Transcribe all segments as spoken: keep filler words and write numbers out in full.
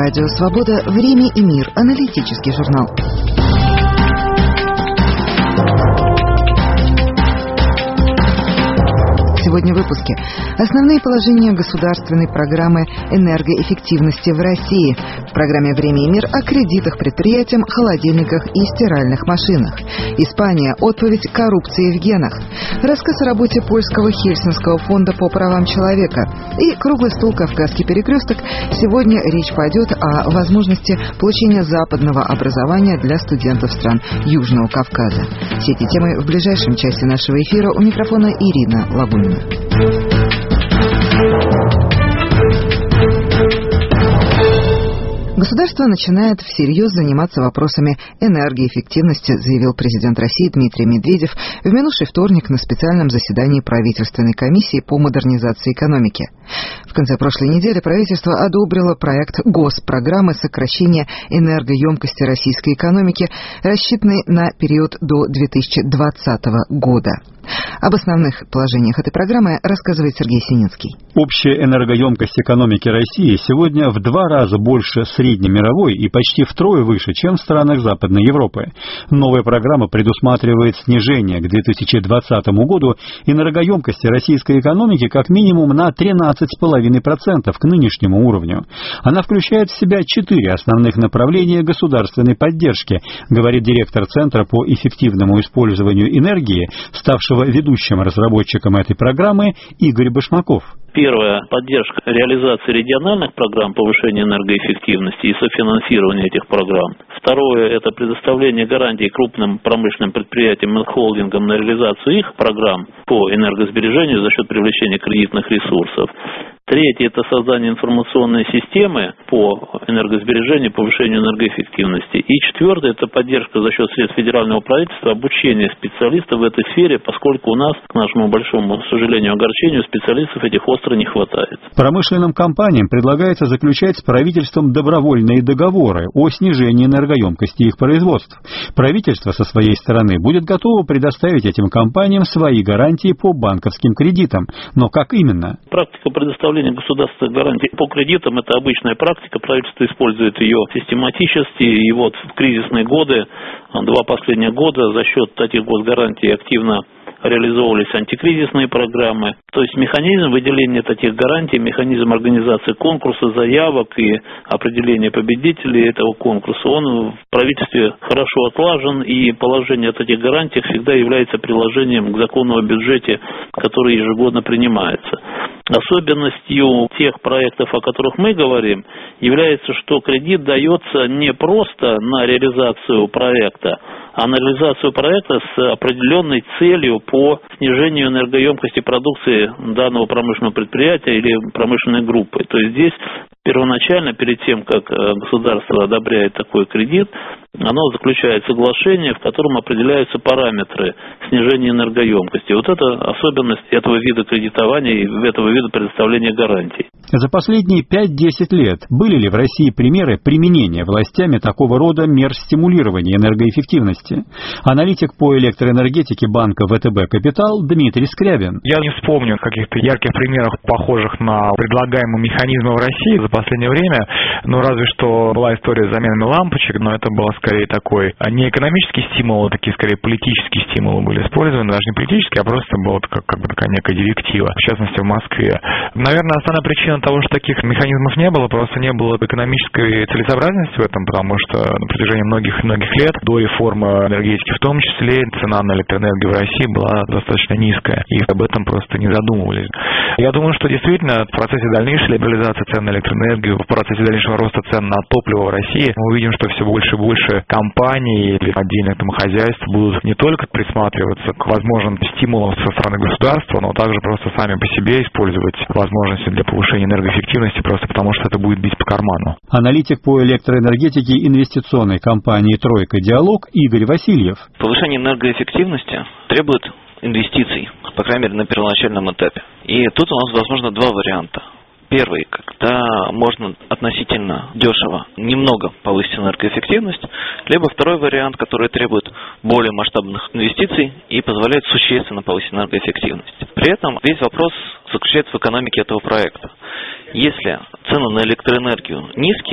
Радио Свобода. Время и мир. Аналитический журнал. Сегодня в выпуске. Основные положения государственной программы энергоэффективности в России. В программе «Время и мир» о кредитах предприятиям, холодильниках и стиральных машинах. Испания. Отповедь коррупции в генах. Рассказ о работе польского Хельсинского фонда по правам человека. И круглый стол «Кавказский перекресток». Сегодня речь пойдет о возможности получения западного образования для студентов стран Южного Кавказа. Все эти темы в ближайшем часе нашего эфира. У микрофона Ирина Лабунина. Государство начинает всерьез заниматься вопросами энергоэффективности, заявил президент России Дмитрий Медведев в минувший вторник на специальном заседании правительственной комиссии по модернизации экономики. В конце прошлой недели правительство одобрило проект госпрограммы сокращения энергоемкости российской экономики, рассчитанный на период до две тысячи двадцатого года. Об основных положениях этой программы рассказывает Сергей Сининский. Общая энергоемкость экономики России сегодня в два раза больше среднемировой и почти втрое выше, чем в странах Западной Европы. Новая программа предусматривает снижение к две тысячи двадцатому году энергоемкости российской экономики как минимум на тринадцать целых пять десятых процента к нынешнему уровню. Она включает в себя четыре основных направления государственной поддержки, говорит директор Центра по эффективному использованию энергии, ставшего ведущим разработчиком этой программы, Игорь Башмаков. Первое – поддержка реализации региональных программ повышения энергоэффективности и софинансирования этих программ. Второе – это предоставление гарантий крупным промышленным предприятиям и холдингам на реализацию их программ по энергосбережению за счет привлечения кредитных ресурсов. Третье – это создание информационной системы по энергосбережению и повышению энергоэффективности. И четвертое – это поддержка за счет средств федерального правительства, обучение специалистов в этой сфере, поскольку у нас, к нашему большому сожалению, огорчению, специалистов этих остро не хватает. Промышленным компаниям предлагается заключать с правительством добровольные договоры о снижении энергоемкости их производств. Правительство со своей стороны будет готово предоставить этим компаниям свои гарантии по банковским кредитам. Но как именно? Практика предоставления государственных гарантий по кредитам – это обычная практика. Правительство использует ее систематически. И вот в кризисные годы, два последних года, за счет таких госгарантий активно реализовывались антикризисные программы. То есть механизм выделения таких гарантий, механизм организации конкурса, заявок и определения победителей этого конкурса, он в правительстве хорошо отлажен, и положение о таких гарантиях всегда является приложением к закону о бюджете, который ежегодно принимается. Особенностью тех проектов, о которых мы говорим, является, что кредит дается не просто на реализацию проекта, а на реализацию проекта с определенной целью по снижению энергоемкости продукции данного промышленного предприятия или промышленной группы. То есть здесь первоначально, перед тем, как государство одобряет такой кредит, оно заключает соглашение, в котором определяются параметры снижения энергоемкости. Вот это особенность этого вида кредитования и этого вида предоставления гарантий. За последние пять-десять лет были ли в России примеры применения властями такого рода мер стимулирования энергоэффективности? Аналитик по электроэнергетике банка ВТБ «Капитал» Дмитрий Скрябин. Я не вспомню каких-то ярких примеров, похожих на предлагаемые механизмы в России за последнее время. Ну, разве что была история с заменами лампочек, но это было скорее такой не экономический стимул, а такие скорее политические стимулы были использованы. Даже не политические, а просто была как, как бы такая некая директива, в частности в Москве. Наверное, основная причина того, что таких механизмов не было, просто не было экономической целесообразности в этом, потому что на протяжении многих-многих лет до реформы энергетики в том числе цена на электроэнергию в России была достаточно низкая, и об этом просто не задумывались. Я думаю, что действительно в процессе дальнейшей либерализации цен на электроэнергию, в процессе дальнейшего роста цен на топливо в России мы увидим, что все больше и больше компаний или отдельных домохозяйств будут не только присматриваться к возможным стимулам со стороны государства, но также просто сами по себе использовать возможности для повышения энергоэффективности, просто потому что это будет бить по карману. Аналитик по электроэнергетике инвестиционной компании «Тройка Диалог» Игорь Васильев. Повышение энергоэффективности требует инвестиций, по крайней мере на первоначальном этапе. И тут у нас возможно два варианта. Первый, когда можно относительно дешево немного повысить энергоэффективность, либо второй вариант, который требует более масштабных инвестиций и позволяет существенно повысить энергоэффективность. При этом весь вопрос заключается в экономике этого проекта. Если цены на электроэнергию низкие,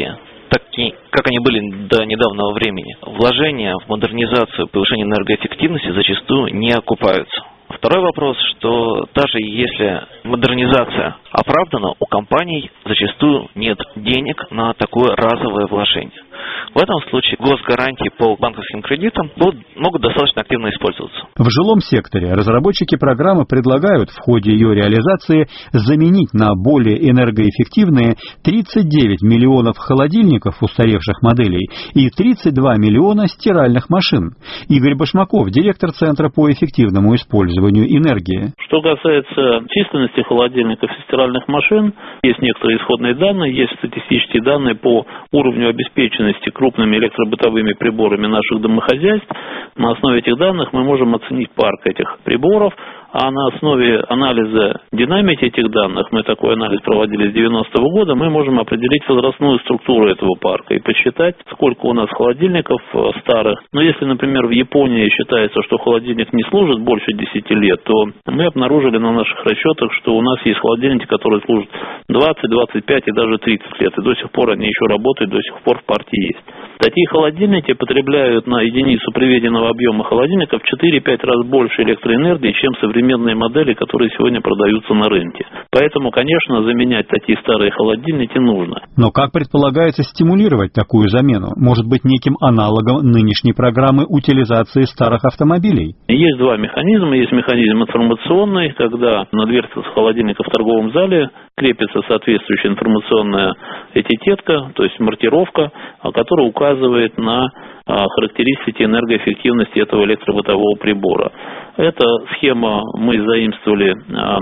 такие, как они были до недавнего времени. Вложения в модернизацию, повышение энергоэффективности зачастую не окупаются. Второй вопрос, что даже если модернизация оправдана, у компаний зачастую нет денег на такое разовое вложение. В этом случае госгарантии по банковским кредитам будут, могут достаточно активно использоваться. В жилом секторе разработчики программы предлагают в ходе ее реализации заменить на более энергоэффективные тридцать девять миллионов холодильников устаревших моделей и тридцать два миллиона стиральных машин. Игорь Башмаков, директор Центра по эффективному использованию энергии. Что касается численности холодильников и стиральных машин, есть некоторые исходные данные, есть статистические данные по уровню обеспеченности крупными электробытовыми приборами наших домохозяйств. На основе этих данных мы можем оценить парк этих приборов, а на основе анализа динамики этих данных, мы такой анализ проводили с девяностого года, мы можем определить возрастную структуру этого парка и посчитать, сколько у нас холодильников старых. Но если, например, в Японии считается, что холодильник не служит больше десяти лет, то мы обнаружили на наших расчетах, что у нас есть холодильники, которые служат двадцать, двадцать пять и даже тридцать лет, и до сих пор они еще работают, до сих пор в партии есть. Такие холодильники потребляют на единицу приведенного объема холодильника в четыре-пять раз больше электроэнергии, чем современные модели, которые сегодня продаются на рынке. Поэтому, конечно, заменять такие старые холодильники нужно. Но как предполагается стимулировать такую замену? Может быть, неким аналогом нынешней программы утилизации старых автомобилей? Есть два механизма. Есть механизм информационный, когда на дверце холодильника в торговом зале крепится соответствующая информационная этикетка, то есть маркировка, которая указывает на характеристики энергоэффективности этого электробытового прибора. Эта схема мы заимствовали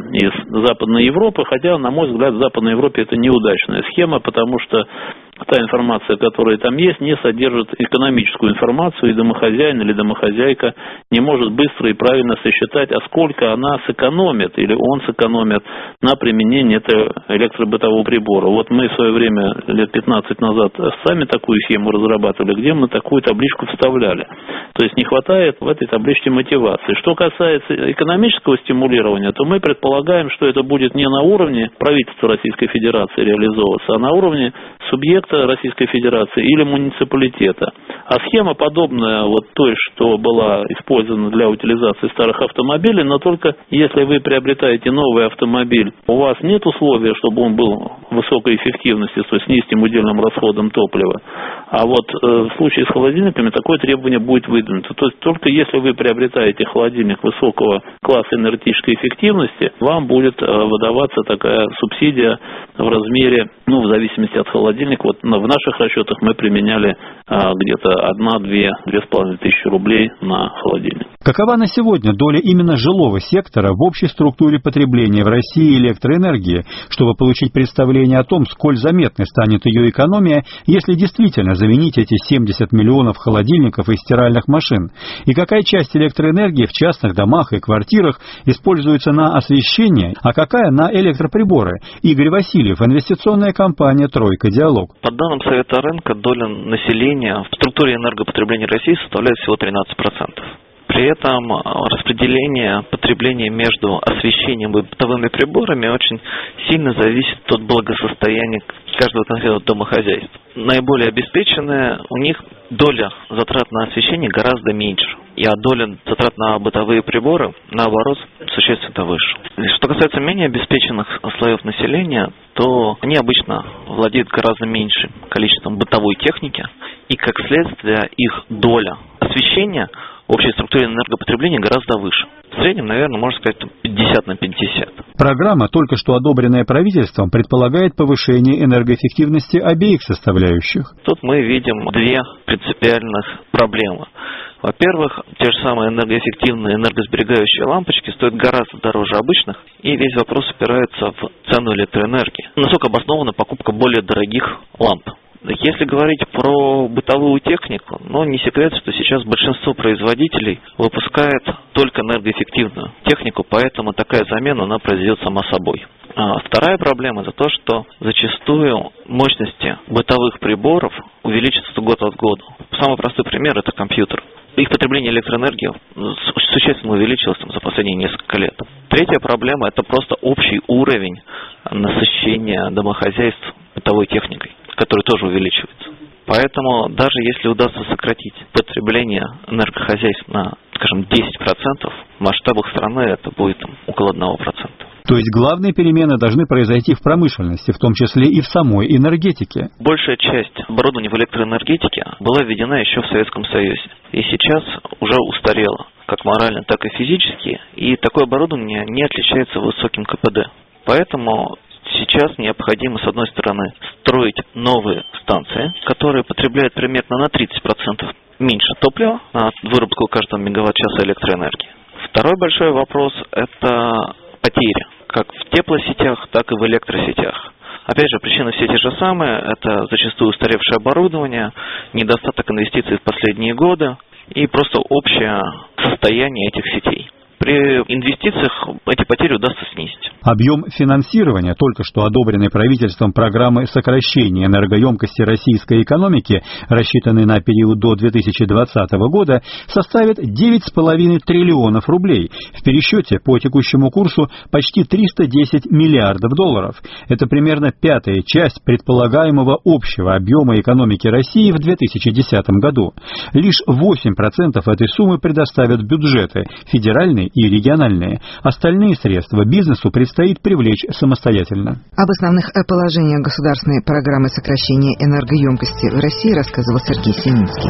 из Западной Европы, хотя, на мой взгляд, в Западной Европе это неудачная схема, потому что та информация, которая там есть, не содержит экономическую информацию, и домохозяин или домохозяйка не может быстро и правильно сосчитать, а сколько она сэкономит или он сэкономит на применении этого электробытового прибора. Вот мы в свое время, лет пятнадцать назад, сами такую схему разрабатывали, где мы такую табличку вставляли. То есть не хватает в этой табличке мотивации. Что касается экономического стимулирования, то мы предполагаем, что это будет не на уровне правительства Российской Федерации реализовываться, а на уровне субъекта Российской Федерации или муниципалитета. А схема подобная вот той, что была использована для утилизации старых автомобилей, но только если вы приобретаете новый автомобиль, у вас нет условия, чтобы он был высокой эффективности, то есть с низким удельным расходом топлива. А вот э, в случае с холодильниками такое требование будет выдвинуто. То есть только если вы приобретаете холодильник высокого класса энергетической эффективности, вам будет э, выдаваться такая субсидия в размере, ну, в зависимости от холодильника. Вот в наших расчетах мы применяли а, где-то одна-две, две с половиной тысячи рублей на холодильник. Какова на сегодня доля именно жилого сектора в общей структуре потребления в России электроэнергии, чтобы получить представление о том, сколь заметной станет ее экономия, если действительно заменить эти семьдесят миллионов холодильников и стиральных машин? И какая часть электроэнергии в частных домах и квартирах используется на освещение, а какая на электроприборы? Игорь Васильев, инвестиционная компания «Тройка Диалог». По данным Совета рынка, доля населения в структуре энергопотребления России составляет всего тринадцать процентов. При этом распределение потребления между освещением и бытовыми приборами очень сильно зависит от благосостояния каждого конкретного домохозяйства. Наиболее обеспеченные, у них доля затрат на освещение гораздо меньше, а доля затрат на бытовые приборы, наоборот, существенно выше. Что касается менее обеспеченных слоев населения, то они обычно владеют гораздо меньшим количеством бытовой техники, и, как следствие, их доля освещения в общей структуре энергопотребления гораздо выше. В среднем, наверное, можно сказать, пятьдесят на пятьдесят. Программа, только что одобренная правительством, предполагает повышение энергоэффективности обеих составляющих. Тут мы видим две принципиальных проблемы. Во-первых, те же самые энергоэффективные, энергосберегающие лампочки стоят гораздо дороже обычных, и весь вопрос упирается в цену электроэнергии. Насколько обоснована покупка более дорогих ламп? Если говорить про бытовую технику, ну, не секрет, что сейчас большинство производителей выпускает только энергоэффективную технику, поэтому такая замена, она произойдет сама собой. А вторая проблема за то, что зачастую мощности бытовых приборов увеличиваются год от года. Самый простой пример – это компьютер. Их потребление электроэнергии существенно увеличилось там, за последние несколько лет. Третья проблема – это просто общий уровень насыщения домохозяйств бытовой техникой, который тоже увеличивается. Поэтому даже если удастся сократить потребление энергохозяйств на, скажем, десять процентов, в масштабах страны это будет там, около одного процента. То есть главные перемены должны произойти в промышленности, в том числе и в самой энергетике. Большая часть оборудования в электроэнергетике была введена еще в Советском Союзе. И сейчас уже устарела, как морально, так и физически. И такое оборудование не отличается высоким ка пэ дэ. Поэтому сейчас необходимо, с одной стороны, строить новые станции, которые потребляют примерно на тридцать процентов меньше топлива на выработку каждого мегаватт-часа электроэнергии. Второй большой вопрос – это потери, как в теплосетях, так и в электросетях. Опять же, причины все те же самые. Это зачастую устаревшее оборудование, недостаток инвестиций в последние годы и просто общее состояние этих сетей. При инвестициях эти потери удастся снизить. Объем финансирования только что одобренной правительством программы сокращения энергоемкости российской экономики, рассчитанной на период до две тысячи двадцатого года, составит девять с половиной триллионов рублей. В пересчете по текущему курсу почти триста десять миллиардов долларов. Это примерно пятая часть предполагаемого общего объема экономики России в две тысячи десятом году. Лишь восемь процентов этой суммы предоставят бюджеты, федеральные и региональные. Остальные средства бизнесу предстоит привлечь самостоятельно. Об основных положениях государственной программы сокращения энергоемкости в России рассказывал Сергей Семинский.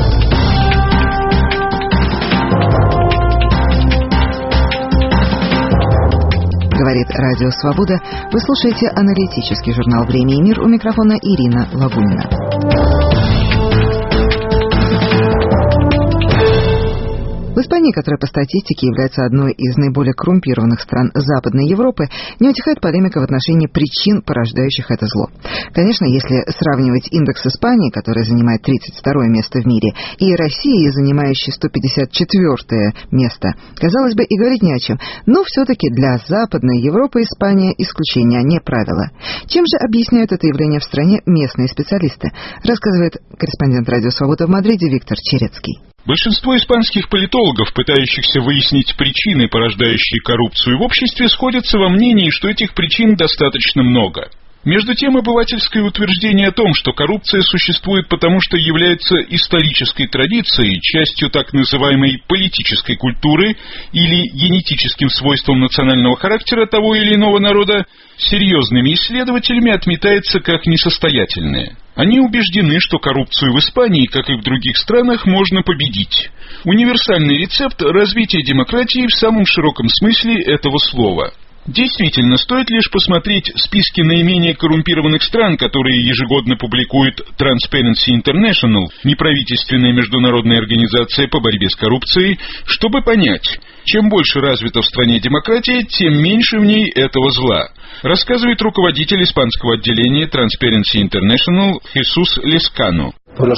Говорит Радио Свобода. Вы слушаете аналитический журнал «Время и мир». У микрофона Ирина Лагунина. В Испании, которая по статистике является одной из наиболее коррумпированных стран Западной Европы, не утихает полемика в отношении причин, порождающих это зло. Конечно, если сравнивать индекс Испании, который занимает тридцать второе место в мире, и России, занимающей сто пятьдесят четвёртое место, казалось бы, и говорить не о чем. Но все-таки для Западной Европы Испания исключение, а не правило. Чем же объясняют это явление в стране местные специалисты? Рассказывает корреспондент Радио Свобода в Мадриде Виктор Черецкий. Большинство испанских политологов, пытающихся выяснить причины, порождающие коррупцию в обществе, сходятся во мнении, что этих причин достаточно много. Между тем, обывательское утверждение о том, что коррупция существует потому, что является исторической традицией, частью так называемой политической культуры или генетическим свойством национального характера того или иного народа, серьезными исследователями отметается как несостоятельное. Они убеждены, что коррупцию в Испании, как и в других странах, можно победить. Универсальный рецепт развития демократии в самом широком смысле этого слова. Действительно, стоит лишь посмотреть списки наименее коррумпированных стран, которые ежегодно публикует Transparency International, неправительственная международная организация по борьбе с коррупцией, чтобы понять, чем больше развита в стране демократия, тем меньше в ней этого зла, рассказывает руководитель испанского отделения Transparency International Хесус Лескано.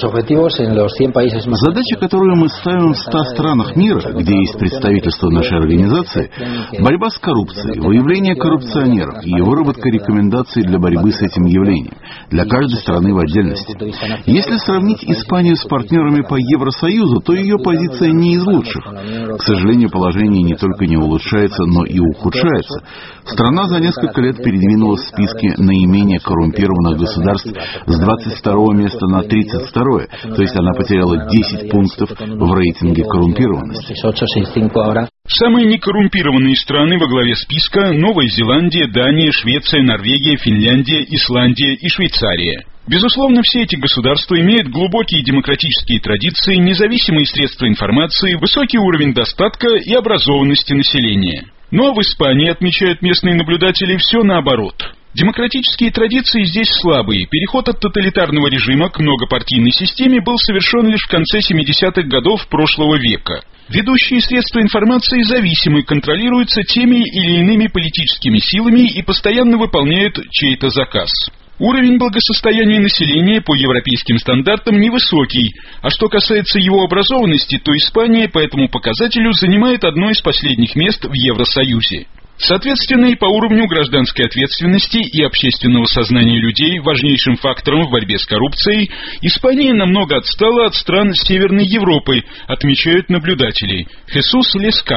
Задача, которую мы ставим в ста странах мира, где есть представительство нашей организации, борьба с коррупцией, выявление коррупционеров и выработка рекомендаций для борьбы с этим явлением, для каждой страны в отдельности. Если сравнить Испанию с партнерами по Евросоюзу, то ее позиция не из лучших. К сожалению, положение не только не улучшается, но и ухудшается. Страна за несколько лет передвинулась в списке наименее коррумпированных государств с двадцать второго места на тридцать второе, то есть она потеряла десять пунктов в рейтинге коррумпированности. Самые некоррумпированные страны во главе списка – Новая Зеландия, Дания, Швеция, Норвегия, Финляндия, Исландия и Швейцария. Безусловно, все эти государства имеют глубокие демократические традиции, независимые средства информации, высокий уровень достатка и образованности населения. Но в Испании, отмечают местные наблюдатели, все наоборот. Демократические традиции здесь слабые. Переход от тоталитарного режима к многопартийной системе был совершен лишь в конце семидесятых годов прошлого века. Ведущие средства информации зависимы, контролируются теми или иными политическими силами и постоянно выполняют чей-то заказ. Уровень благосостояния населения по европейским стандартам невысокий, а что касается его образованности, то Испания по этому показателю занимает одно из последних мест в Евросоюзе. Соответственно, и по уровню гражданской ответственности и общественного сознания людей, важнейшим фактором в борьбе с коррупцией, Испания намного отстала от стран Северной Европы, отмечают наблюдатели. Хесус Лескано.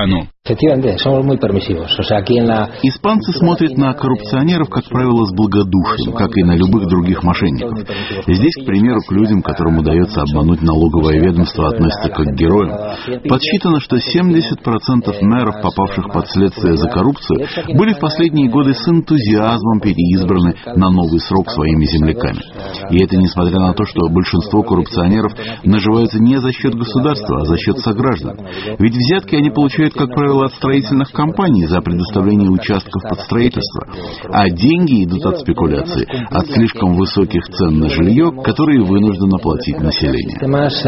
Испанцы смотрят на коррупционеров, как правило, с благодушием, как и на любых других мошенников. Здесь, к примеру, к людям, которым удается обмануть налоговое ведомство, относятся как к героям. Подсчитано, что семьдесят процентов мэров, попавших под следствие за коррупцию, были в последние годы с энтузиазмом переизбраны на новый срок своими земляками. И это несмотря на то, что большинство коррупционеров наживаются не за счет государства, а за счет сограждан. Ведь взятки они получают, как правило, от строительных компаний за предоставление участков под строительство, а деньги идут от спекуляций, от слишком высоких цен на жилье, которые вынуждено платить население.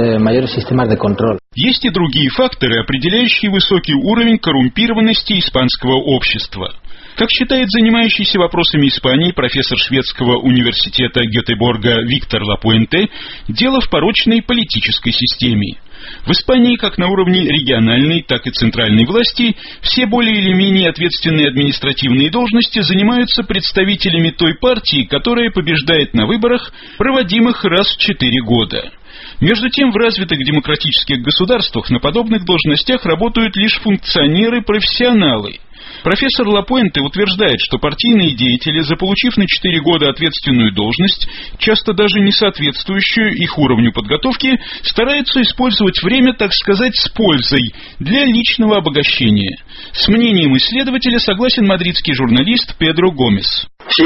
Есть и другие факторы, определяющие высокий уровень коррумпированности испанского общества. Как считает занимающийся вопросами Испании профессор шведского университета Гетеборга Виктор Лапуэнте, дело в порочной политической системе. В Испании, как на уровне региональной, так и центральной власти, все более или менее ответственные административные должности занимаются представителями той партии, которая побеждает на выборах, проводимых раз в четыре года. Между тем, в развитых демократических государствах на подобных должностях работают лишь функционеры-профессионалы. Профессор Лапуэнте утверждает, что партийные деятели, заполучив на четыре года ответственную должность, часто даже не соответствующую их уровню подготовки, стараются использовать время, так сказать, с пользой, для личного обогащения. С мнением исследователя согласен мадридский журналист Педро Гомес.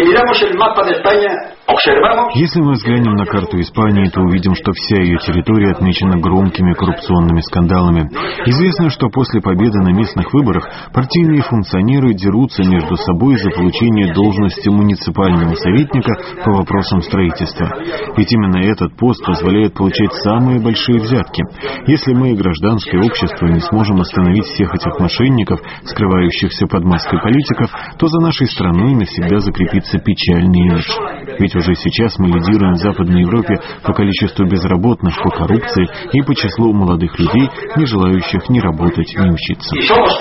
Если мы взглянем на карту Испании, то увидим, что вся ее территория отмечена громкими коррупционными скандалами. Известно, что после победы на местных выборах партийные функционеры дерутся между собой за получение должности муниципального советника по вопросам строительства. Ведь именно этот пост позволяет получать самые большие взятки. Если мы, гражданское общество, не сможем остановить всех этих мошенников, скрывающихся под маской политиков, то за нашей страной навсегда закрепится печальный имидж. Ведь уже сейчас мы лидируем в Западной Европе по количеству безработных, по коррупции и по числу молодых людей, не желающих ни работать, ни учиться.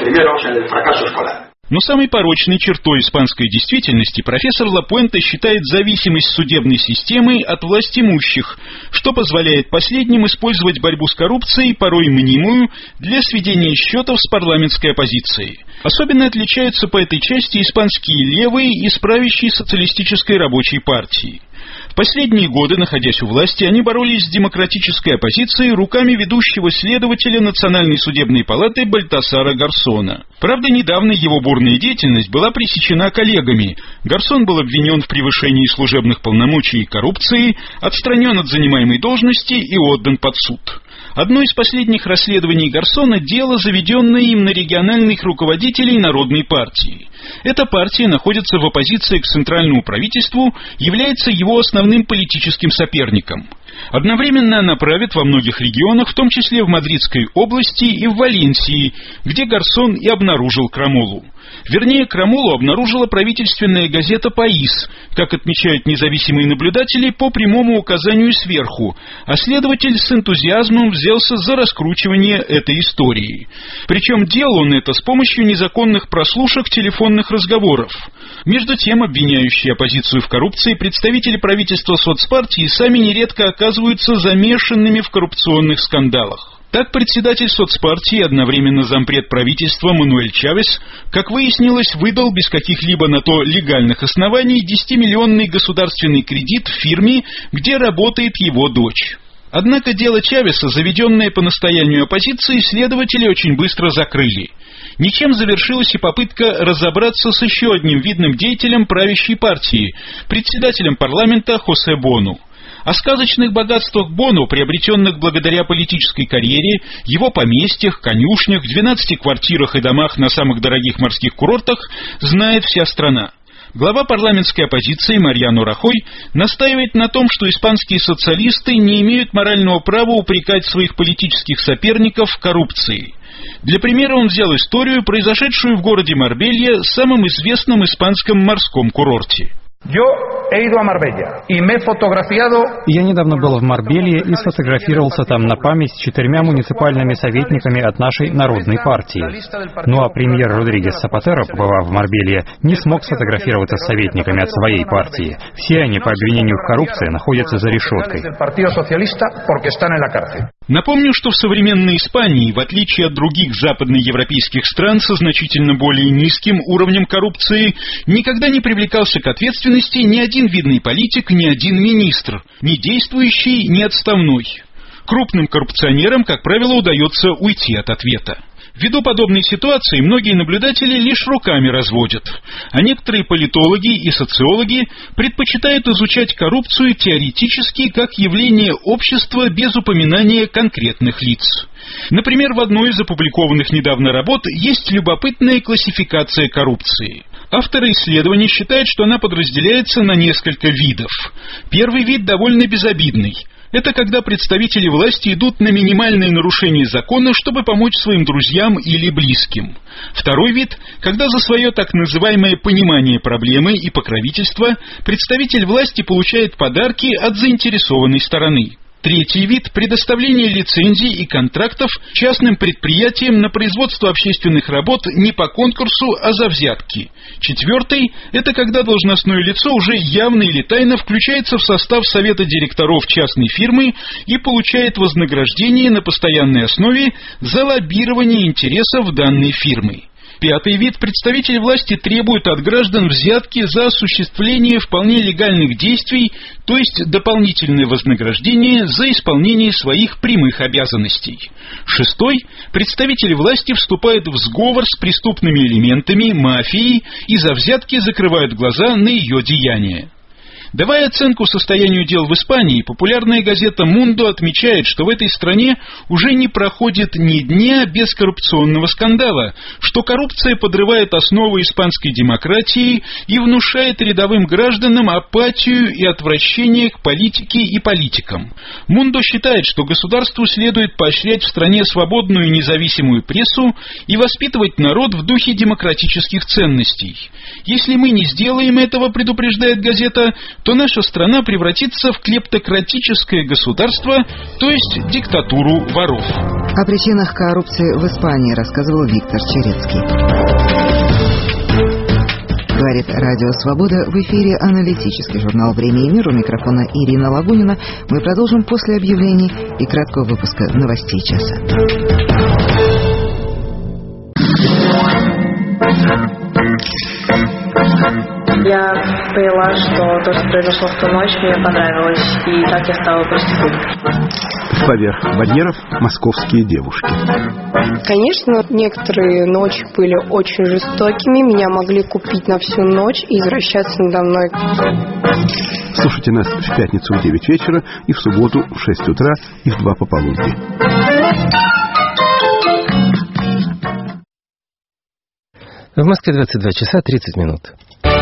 Но самой порочной чертой испанской действительности профессор Лапуэнте считает зависимость судебной системы от властимущих, что позволяет последним использовать борьбу с коррупцией, порой мнимую, для сведения счетов с парламентской оппозицией. Особенно отличаются по этой части испанские левые из правящей социалистической рабочей партии. В последние годы, находясь у власти, они боролись с демократической оппозицией руками ведущего следователя Национальной судебной палаты Бальтасара Гарсона. Правда, недавно его бурная деятельность была пресечена коллегами. Гарсон был обвинен в превышении служебных полномочий и коррупции, отстранен от занимаемой должности и отдан под суд. Одно из последних расследований Гарсона – дело, заведенное им на региональных руководителей Народной партии. Эта партия находится в оппозиции к центральному правительству, является его основным политическим соперником. Одновременно она правит во многих регионах, в том числе в Мадридской области и в Валенсии, где Гарсон и обнаружил крамолу. Вернее, крамолу обнаружила правительственная газета «Паис», как отмечают независимые наблюдатели, по прямому указанию сверху, а следователь с энтузиазмом взялся за раскручивание этой истории. Причем делал он это с помощью незаконных прослушек телефонных разговоров. Между тем, обвиняющие оппозицию в коррупции представители правительства соцпартии сами нередко оказываются замешанными в коррупционных скандалах. Так, председатель соцпартии и одновременно зампред правительства Мануэль Чавес, как выяснилось, выдал без каких-либо на то легальных оснований десятимиллионный государственный кредит в фирме, где работает его дочь. Однако дело Чавеса, заведенное по настоянию оппозиции, следователи очень быстро закрыли. Ничем завершилась и попытка разобраться с еще одним видным деятелем правящей партии, председателем парламента Хосе Бону. О сказочных богатствах Боно, приобретенных благодаря политической карьере, его поместьях, конюшнях, двенадцати квартирах и домах на самых дорогих морских курортах, знает вся страна. Глава парламентской оппозиции Мариано Рахой настаивает на том, что испанские социалисты не имеют морального права упрекать своих политических соперников в коррупции. Для примера он взял историю, произошедшую в городе Марбелья, самом известном испанском морском курорте. Я недавно был в Марбелье и сфотографировался там на память с четырьмя муниципальными советниками от нашей народной партии. Ну а премьер Родригес Сапатеро, побывав в Марбелье, не смог сфотографироваться с советниками от своей партии. Все они по обвинению в коррупции находятся за решеткой. Напомню, что в современной Испании, в отличие от других западноевропейских стран со значительно более низким уровнем коррупции, никогда не привлекался к ответственности ни один видный политик, ни один министр, ни действующий, ни отставной. Крупным коррупционерам, как правило, удается уйти от ответа. Ввиду подобной ситуации многие наблюдатели лишь руками разводят, а некоторые политологи и социологи предпочитают изучать коррупцию теоретически как явление общества без упоминания конкретных лиц. Например, в одной из опубликованных недавно работ есть любопытная классификация коррупции. Авторы исследования считают, что она подразделяется на несколько видов. Первый вид довольно безобидный. Это когда представители власти идут на минимальные нарушения закона, чтобы помочь своим друзьям или близким. Второй вид, когда за свое так называемое понимание проблемы и покровительство представитель власти получает подарки от заинтересованной стороны. Третий вид – предоставление лицензий и контрактов частным предприятиям на производство общественных работ не по конкурсу, а за взятки. Четвертый – это когда должностное лицо уже явно или тайно включается в состав совета директоров частной фирмы и получает вознаграждение на постоянной основе за лоббирование интересов данной фирмы. Пятый вид – представители власти требуют от граждан взятки за осуществление вполне легальных действий, то есть дополнительное вознаграждение за исполнение своих прямых обязанностей. Шестой – представители власти вступают в сговор с преступными элементами, мафией, и за взятки закрывают глаза на ее деяния. Давая оценку состоянию дел в Испании, популярная газета «Мундо» отмечает, что в этой стране уже не проходит ни дня без коррупционного скандала, что коррупция подрывает основы испанской демократии и внушает рядовым гражданам апатию и отвращение к политике и политикам. «Мундо» считает, что государству следует поощрять в стране свободную и независимую прессу и воспитывать народ в духе демократических ценностей. Если мы не сделаем этого, предупреждает газета, то наша страна превратится в клептократическое государство, то есть диктатуру воров. О причинах коррупции в Испании рассказывал Виктор Черецкий. Говорит Радио Свобода, в эфире аналитический журнал «Время и мир». У микрофона Ирина Лагунина. Мы продолжим после объявлений и краткого выпуска новостей часа. Я поняла, что то, что произошло в ту ночь, мне понравилось, и так я стала проституткой. Поверх барьеров московские девушки. Конечно, некоторые ночи были очень жестокими, меня могли купить на всю ночь и извращаться надо мной. Слушайте нас в пятницу в девять вечера и в субботу в шесть утра и в два пополудни. В Москве двадцать два часа тридцать минут.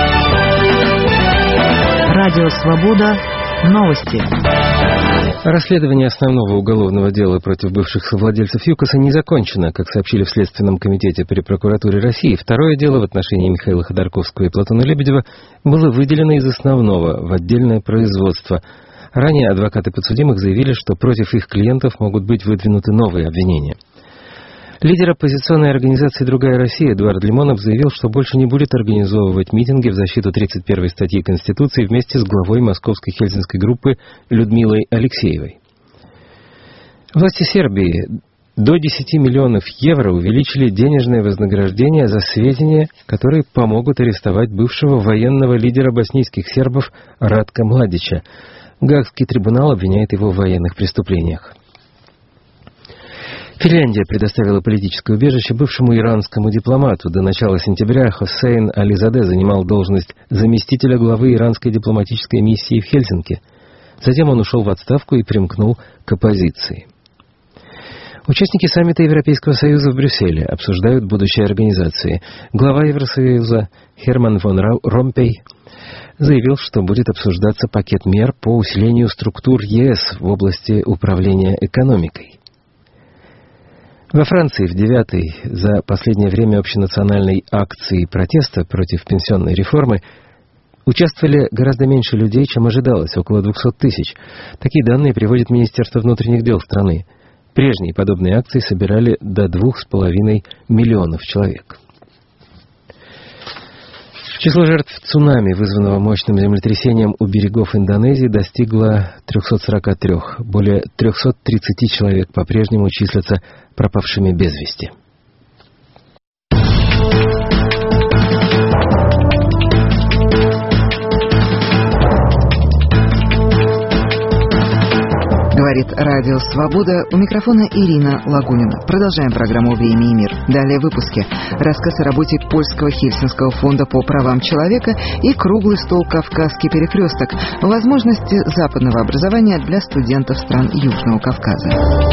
Радио Свобода. Новости. Расследование основного уголовного дела против бывших совладельцев ЮКОСа не закончено, как сообщили в Следственном комитете при прокуратуре России. Второе дело в отношении Михаила Ходорковского и Платона Лебедева было выделено из основного в отдельное производство. Ранее адвокаты подсудимых заявили, что против их клиентов могут быть выдвинуты новые обвинения. Лидер оппозиционной организации «Другая Россия» Эдуард Лимонов заявил, что больше не будет организовывать митинги в защиту тридцать первой статьи Конституции вместе с главой московской хельсинской группы Людмилой Алексеевой. Власти Сербии до десяти миллионов евро увеличили денежное вознаграждение за сведения, которые помогут арестовать бывшего военного лидера боснийских сербов Радка Младича. Гаагский трибунал обвиняет его в военных преступлениях. Финляндия предоставила политическое убежище бывшему иранскому дипломату. До начала сентября Хоссейн Ализаде занимал должность заместителя главы иранской дипломатической миссии в Хельсинки. Затем он ушел в отставку и примкнул к оппозиции. Участники саммита Европейского Союза в Брюсселе обсуждают будущее организации. Глава Евросоюза Херман фон Ромпей заявил, что будет обсуждаться пакет мер по усилению структур ЕС в области управления экономикой. Во Франции в девятой за последнее время общенациональной акции протеста против пенсионной реформы Участвовали гораздо меньше людей, чем ожидалось, около двухсот тысяч. Такие данные приводит Министерство внутренних дел страны. Прежние подобные акции собирали до двух с половиной миллионов человек. Число жертв цунами, вызванного мощным землетрясением у берегов Индонезии, достигло трёхсот сорока трёх. Более трёхсот тридцати человек по-прежнему числятся пропавшими без вести. Говорит Радио Свобода. У микрофона Ирина Лагунина. Продолжаем программу «Время и мир». Далее в выпуске рассказ о работе Польского Хельсинского фонда по правам человека и круглый стол «Кавказский перекресток». Возможности западного образования для студентов стран Южного Кавказа.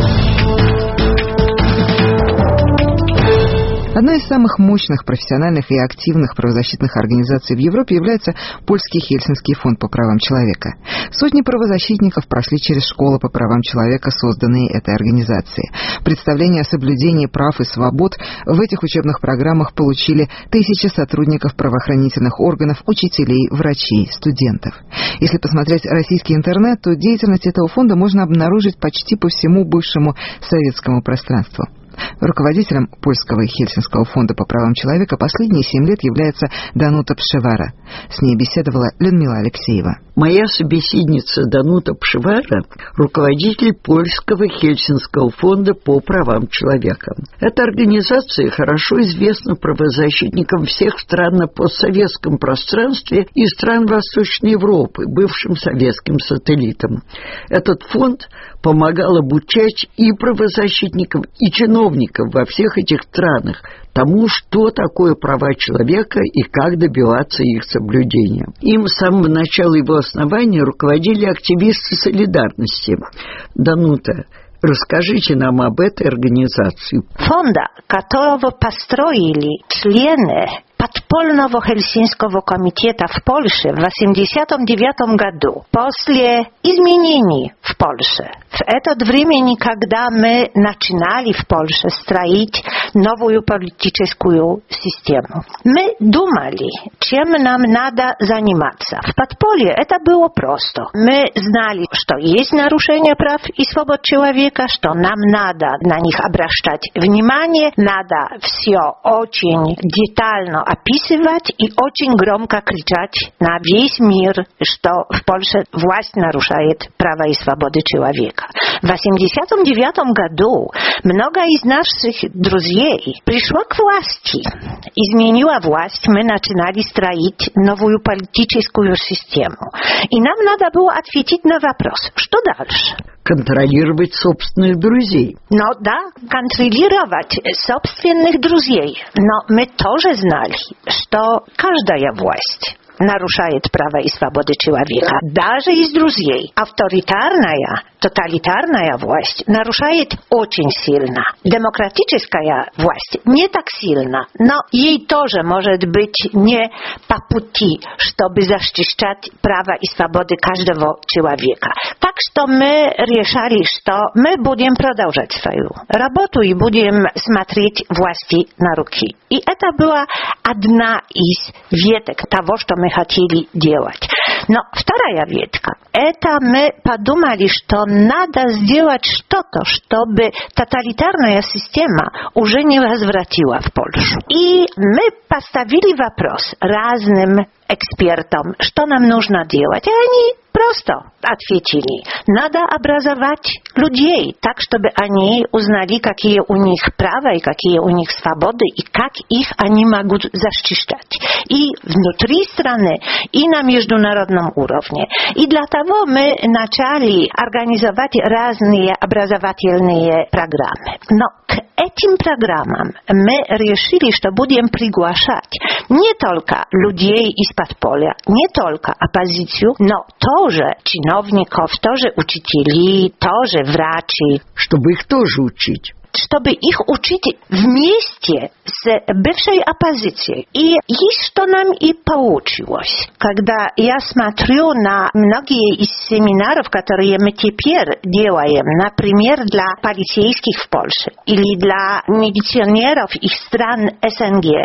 Одной из самых мощных профессиональных и активных правозащитных организаций в Европе является Польский Хельсинский фонд по правам человека. Сотни правозащитников прошли через школы по правам человека, созданные этой организацией. Представление о соблюдении прав и свобод в этих учебных программах получили тысячи сотрудников правоохранительных органов, учителей, врачей, студентов. Если посмотреть российский интернет, то деятельность этого фонда можно обнаружить почти по всему бывшему советскому пространству. Руководителем Польского Хельсинского фонда по правам человека последние семь лет является Данута Пшевара. С ней беседовала Людмила Алексеева. Моя собеседница Данута Пшевара – руководитель Польского Хельсинского фонда по правам человека. Эта организация хорошо известна правозащитникам всех стран на постсоветском пространстве и стран Восточной Европы, бывшим советским сателлитам. Этот фонд помогал обучать и правозащитников, и чиновников во всех этих странах тому, что такое права человека и как добиваться их соблюдения. Им с самого начала его основания руководили активисты солидарности. Данута, расскажите нам об этой организации. Фонда, которого построили члены подпольного Хельсинского комитета в Польше в восемьдесят девятом году, после изменений в Польше. В это время, когда мы начинали в Польше строить новую политическую систему, мы думали, чем нам надо заниматься. В подполье это было просто. Мы знали, что есть нарушение прав и свобод человека, что нам надо на них обращать внимание, надо все очень детально описывать и очень громко кричать на весь мир, что в Польше власть нарушает права и свободы человека. В восемьдесят девятом году много из наших друзей пришло к власти. Изменила власть, мы начинали строить новую политическую систему. И нам надо было ответить на вопрос, что дальше? Контролировать собственных друзей. Ну да, контролировать собственных друзей. Но мы тоже знали, что каждая власть нарушает права и свободы человека. Даже из друзей. Авторитарная, тоталитарная власть нарушает очень сильно. Демократическая власть не так сильно, но ей тоже может быть не по пути, чтобы защищать права и свободы каждого человека. Так что мы решили, что мы будем продолжать свою работу и будем смотреть власти на руки. И это была одна из веток того, что мы хотели делать. Но вторая ветка, это мы подумали, что надо сделать что-то, чтобы тоталитарная система уже не возвратила в Польшу. И мы поставили вопрос разным экспертам, что нам нужно делать. И они просто ответили, надо образовать людей так, чтобы они узнали, какие у них права и какие у них свободы, и как их они могут защищать. И внутри страны, и на международном уровне. И для того мы начали организовать разные образовательные программы. Но к этим программам мы решили, что будем приглашать не только людей из подполья, не только оппозицию, но тоже чиновников, тоже учителей, тоже врачей. Чтобы их тоже учить. Чтобы их учить вместе с бывшей оппозицией. И есть что нам и получилось. Когда я смотрю на многие из семинаров, которые мы теперь делаем, например, для полицейских в Польше или для милиционеров из стран СНГ,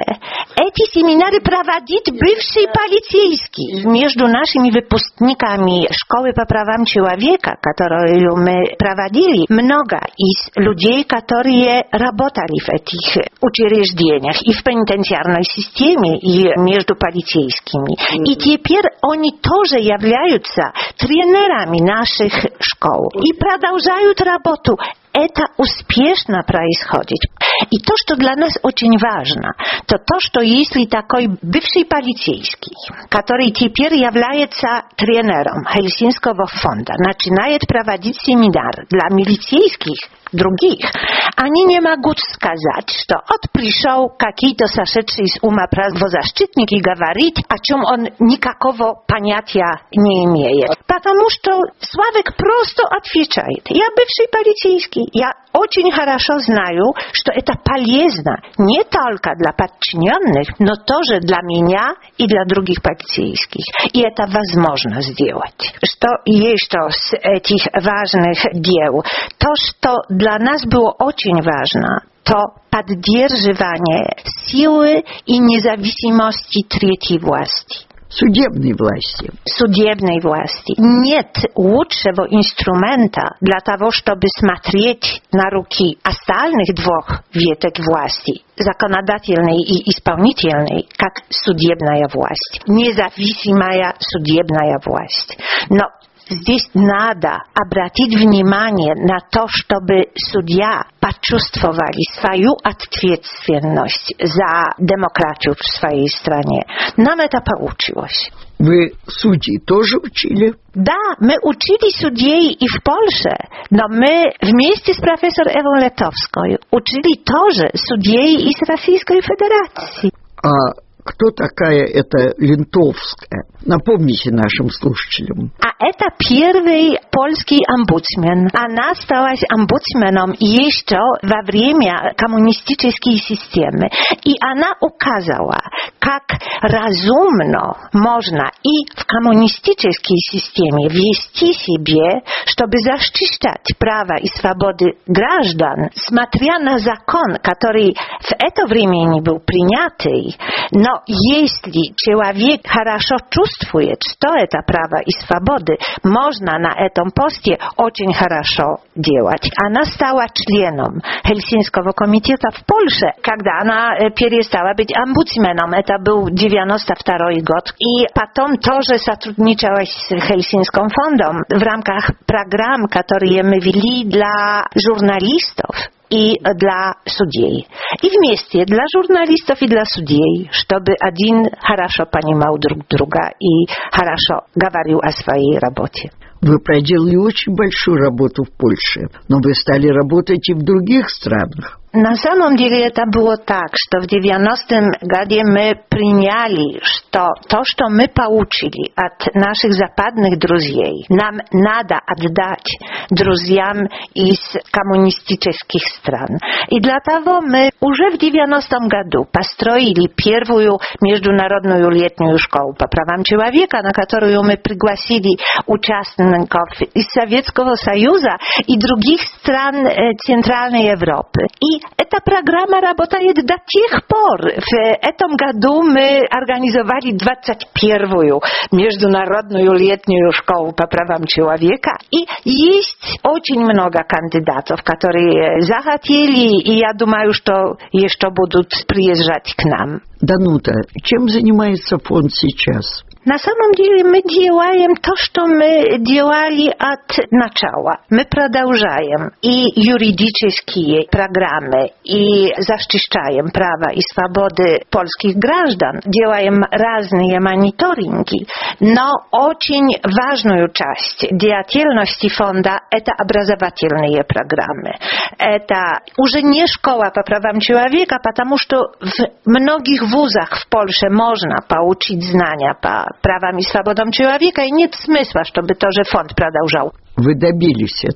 Эти семинары проводит бывший полицейский. Между нашими выпускниками школы по правам человека, которую мы проводили, много из людей, которые работали в этих учреждениях и в пенитенциарной системе, и между полицейскими. Mm-hmm. И теперь они тоже являются тренерами наших школ и продолжают работу. Это успешно происходит. И то, что для нас очень важно, то то, что если такой бывший полицейский, который теперь является тренером Хельсинского фонда, начинает проводить семинар для милицейских, других, они не могут сказать, что вот пришел какой-то сошедший с ума правозащитник и говорит, о чем он никакого понятия не имеет. Потому что Славик просто отвечает: я бывший полицейский, я очень хорошо знаю, что это полезно не только для подчиненных, но тоже для меня и для других полицейских. И это возможно сделать. Что еще с этих важных дел? То, что для нас было очень важно, то поддерживание силы и независимости третьей власти. Судебной власти. Судебной власти. Нет лучшего инструмента для того, чтобы смотреть на руки остальных двух веток власти, законодательной и исполнительной, как судебная власть. Независимая судебная власть. Но здесь надо обратить внимание на то, чтобы судья почувствовали свою ответственность за демократию в своей стране. Нам это получилось. Вы судей тоже учили? Да, мы учили судей и в Польше, но мы вместе с профессором Эвой Летовской учили тоже судей из Российской Федерации. А кто такая эта Лентовская? Напомните нашим слушателям. А это первый польский омбудсмен. Она стала омбудсменом еще во время коммунистической системы. И она указала, как разумно можно и в коммунистической системе вести себя, чтобы защищать права и свободы граждан, смотря на закон, который в это время не был принятый. Но если человек хорошо чувствует, что это право и свободы, можно на этом посте очень хорошо делать. Она стала членом Хельсинского комитета в Польше, когда она перестала быть омбудсменом. Это был девяносто второй год. И потом тоже сотрудничала с Хельсинским фондом в рамках программ, которые мы вели для журналистов и для судей. И вместе для журналистов и для судей, чтобы один хорошо понимал друг друга и хорошо говорил о своей работе. Вы проделали очень большую работу в Польше, но вы стали работать и в других странах. На самом деле это было так, что в девяностом году мы приняли, что то, что мы получили от наших западных друзей, нам надо отдать друзьям из коммунистических стран. И для того мы уже в девяностом году построили первую международную летнюю школу по правам человека, на которую мы пригласили участников из Советского Союза и других стран Центральной Европы. И эта программа работает до тех пор. В этом году мы организовали двадцать первую международную летнюю школу по правам человека. И есть очень много кандидатов, которые захотели, и я думаю, что еще будут приезжать к нам. Данута, чем занимается фонд сейчас? На самом деле мы делаем то, что мы делали от начала. Мы продолжаем и юридические программы, и защищаем права и свободы польских граждан, делаем разные мониторинги, но очень важную часть деятельности фонда – это образовательные программы. Это уже не школа по правам человека, потому что в многих вузах в Польше можно получить знания по правам и свободам человека, и нет смысла, чтобы тоже фонд продолжал. Вы добились этого?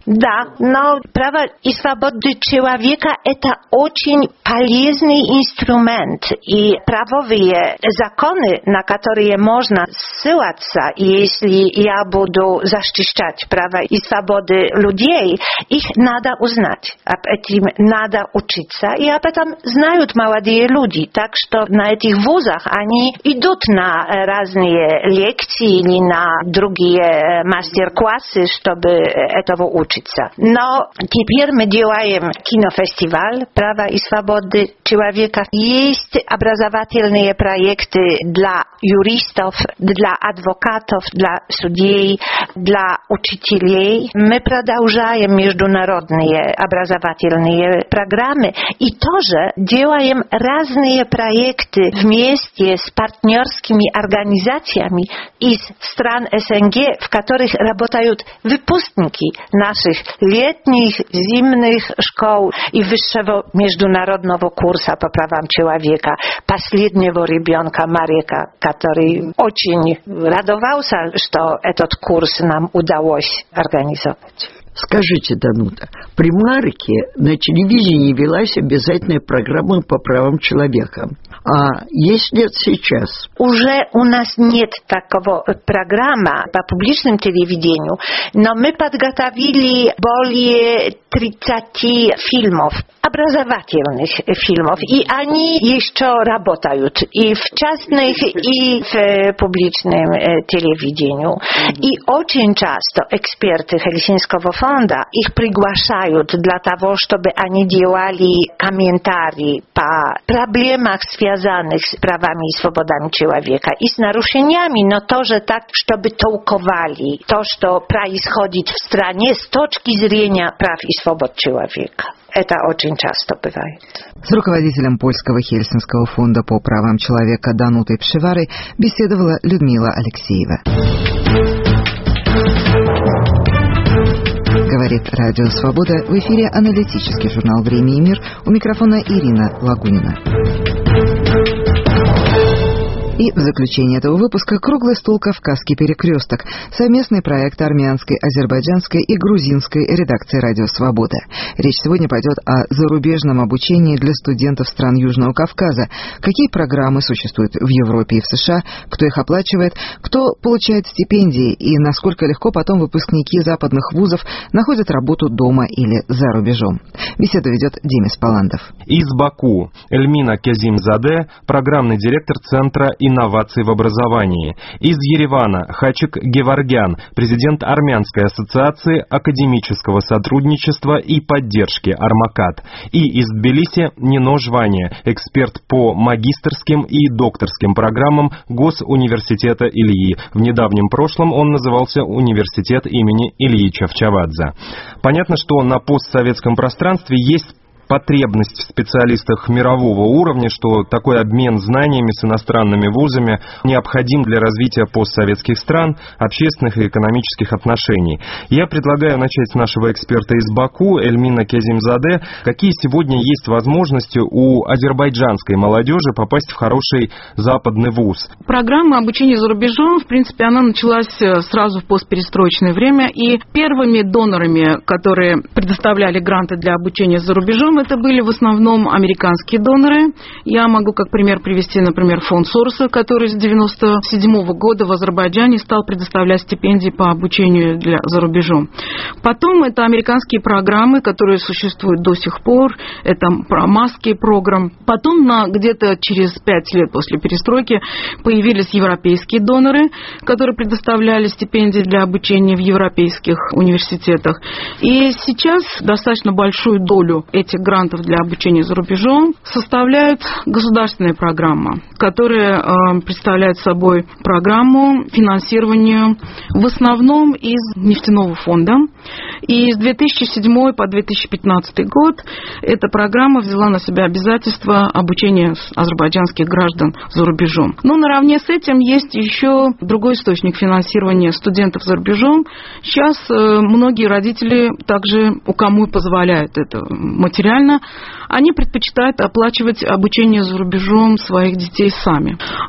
Да, но право и свободы человека – это очень полезный инструмент. И правовые законы, на которые можно ссылаться, если я буду защищать права и свободы людей, их надо узнать. Об этом надо учиться. И об этом знают молодые люди. Так что на этих вузах они идут на разные лекции или на другие мастер-классы, чтобы этого учиться. Но теперь мы делаем кинофестиваль «Права и свободы человека». Есть образовательные проекты для юристов, для адвокатов, для судей, для учителей. Мы продолжаем международные образовательные программы и тоже делаем разные проекты вместе с партнерскими организациями из стран СНГ, в которых работают выпускники наших летних, зимних школ и высшего международного курса по правам человека. Последнего ребенка Марека, который очень радовался, что этот курс нам удалось организовать. Скажите, Данута, при Мареке на телевидении велась обязательная программа по правам человека. А есть ли это сейчас? Уже у нас нет такого программы по публичному телевидению, но мы подготовили более тридцати фильмов, образовательных фильмов, и они еще работают и в частных, и в публичном телевидении. И очень часто эксперты Хельсинского фонда их приглашают для того, чтобы они делали комментарии по проблемам, связанных с правами и свободами человека, и с нарушениями, но тоже так, чтобы толковали то, что происходит в стране с точки зрения прав и свобод человека. Это очень часто бывает. С руководителем Польского Хельсинского фонда по правам человека Данутой Пшиварой беседовала Людмила Алексеева. Говорит Радио Свобода. В эфире аналитический журнал «Время и мир». У микрофона Ирина Лагунина. И в заключение этого выпуска «Круглый стол. Кавказский перекресток» — совместный проект армянской, азербайджанской и грузинской редакции «Радио Свобода». Речь сегодня пойдет о зарубежном обучении для студентов стран Южного Кавказа. Какие программы существуют в Европе и в США, кто их оплачивает, кто получает стипендии и насколько легко потом выпускники западных вузов находят работу дома или за рубежом. Беседу ведет Демис Паландов. Из Баку Эльмина Кезимзаде, программный директор Центра инноваций в образовании. Из Еревана Хачик Геворгян, президент Армянской ассоциации академического сотрудничества и поддержки «Армакат». И из Тбилиси Нино Жвания, эксперт по магистерским и докторским программам Госуниверситета Ильи. В недавнем прошлом он назывался Университет имени Ильи Чавчавадзе. Понятно, что на постсоветском пространстве есть потребность в специалистах мирового уровня, что такой обмен знаниями с иностранными вузами необходим для развития постсоветских стран, общественных и экономических отношений. Я предлагаю начать с нашего эксперта из Баку, Эльмина Кезимзаде. Какие сегодня есть возможности у азербайджанской молодежи попасть в хороший западный вуз? Программа обучения за рубежом, в принципе, она началась сразу в постперестроечное время, и первыми донорами, которые предоставляли гранты для обучения за рубежом, это были в основном американские доноры. Я могу как пример привести, например, фонд Сороса, который с девяносто седьмого года в Азербайджане стал предоставлять стипендии по обучению для, за рубежом. Потом это американские программы, которые существуют до сих пор. Это промасские программы. Потом на, где-то через пять лет после перестройки появились европейские доноры, которые предоставляли стипендии для обучения в европейских университетах. И сейчас достаточно большую долю этих грантов для обучения за рубежом составляет государственная программа, которая э, представляет собой программу финансирования в основном из нефтяного фонда. И с две тысячи седьмого по две тысячи пятнадцатый год эта программа взяла на себя обязательство обучения азербайджанских граждан за рубежом. Но наравне с этим есть еще другой источник финансирования студентов за рубежом. Сейчас э, многие родители также, у кому позволяет это материально, они предпочитают оплачивать обучение за рубежом своих детей сами.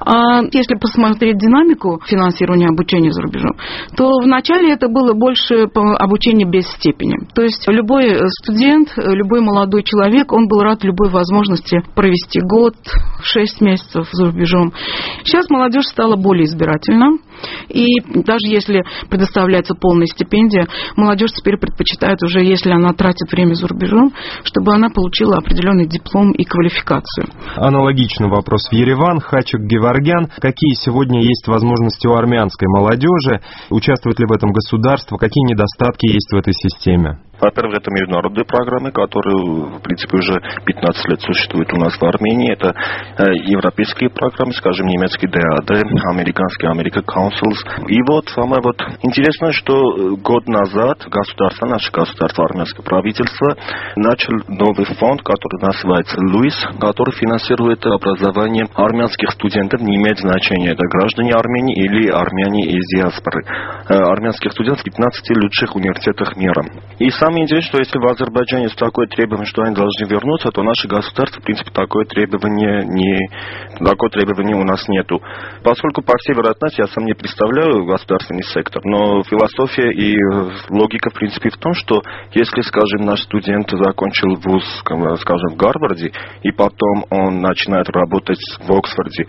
А если посмотреть динамику финансирования обучения за рубежом, то вначале это было больше обучение без степени. То есть любой студент, любой молодой человек, он был рад любой возможности провести год, шесть месяцев за рубежом. Сейчас молодежь стала более избирательна. И даже если предоставляется полная стипендия, молодежь теперь предпочитает уже, если она тратит время за рубежом, чтобы она получила определенный диплом и квалификацию. Аналогичный вопрос в Ереван. Хачик Геворгян. Какие сегодня есть возможности у армянской молодежи? Участвует ли в этом государство? Какие недостатки есть в этой системе? Во-первых, это международные программы, которые, в принципе, уже пятнадцать лет существуют у нас в Армении. Это европейские программы, скажем, немецкий ди эй ди, американский American Councils. И вот самое вот интересное, что год назад государство, наше государство, армянское правительство, начал новый фонд, который называется ЛУИС, который финансирует образование армянских студентов, не имеет значения, это граждане Армении или армяне из диаспоры. Армянских студентов в пятнадцати лучших университетах мира. И самое интересное, что если в Азербайджане есть такое требование, что они должны вернуться, то наше государство, в принципе, такое требование, не, такое требование у нас нету. Поскольку, по всей вероятности, я сам не представляю государственный сектор, но философия и логика, в принципе, в том, что если, скажем, наш студент закончил вуз, скажем, в Гарварде, и потом он начинает работать в Оксфорде,